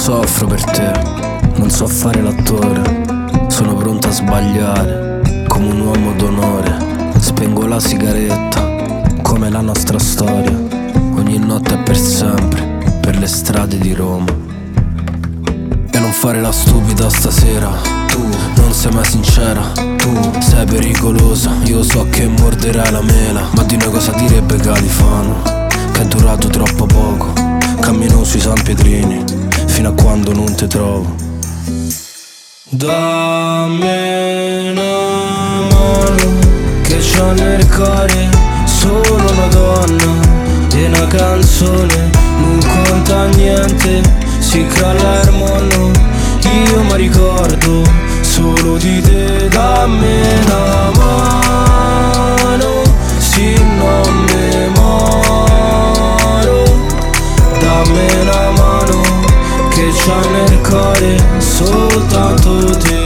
soffro per te, non so fare l'attore. Sono pronto a sbagliare, come un uomo d'onore. Spengo la sigaretta, come la nostra storia. Ogni notte è per sempre, per le strade di Roma. E non fare la stupida stasera, tu non sei mai sincera. Tu sei pericolosa, io so che morderai la mela. Ma di noi cosa direbbe Califano, che è durato troppo poco. Cammino sui San Pietrini, fino a quando non te trovo. Dammi una mano, che c'ho nel cuore solo una donna e una canzone. Non conta niente, si crolla il mondo. Io mi ricordo solo di te. Dammi una mano, sì non mi moro. Dammi una mano, che c'ho nel cuore soltanto te.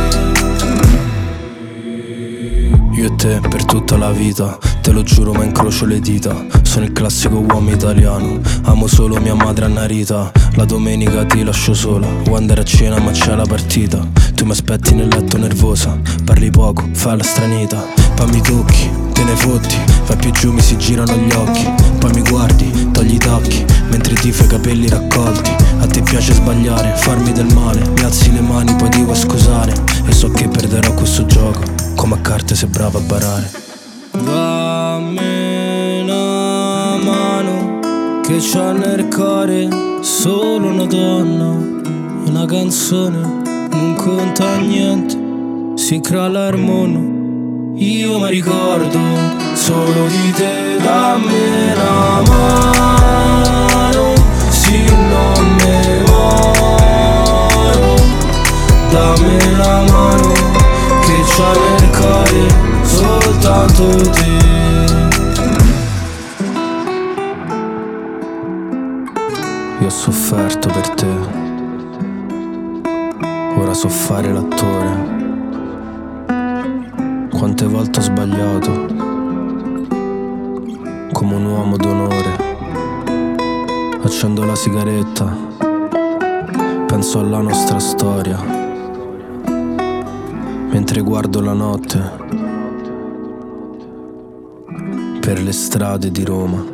Io e te per tutta la vita, te lo giuro ma incrocio le dita. Sono il classico uomo italiano, amo solo mia madre Annarita. La domenica ti lascio sola, vuoi andare a cena ma c'è la partita. Tu mi aspetti nel letto nervosa, parli poco, fai la stranita. Poi mi tocchi, te ne fotti, vai più giù mi si girano gli occhi. Poi mi guardi, togli i tacchi, mentre ti fai i capelli raccolti. A te piace sbagliare, farmi del male, mi alzi le mani poi ti vuoi scusare. E so che perderò questo gioco, come a carte sei bravo a barare. Dammi una mano, che c'ho nel cuore solo una donna, una canzone. Non conta niente, si crolla il mondo. Io mi ricordo solo di te. Dammi una mano, sì non mi moro. Dammi una mano, che c'ho nel cuore soltanto te. Io ho sofferto per te, ora so fare l'attore. Quante volte ho sbagliato, come un uomo d'onore. Accendo la sigaretta, penso alla nostra storia, mentre guardo la notte per le strade di Roma.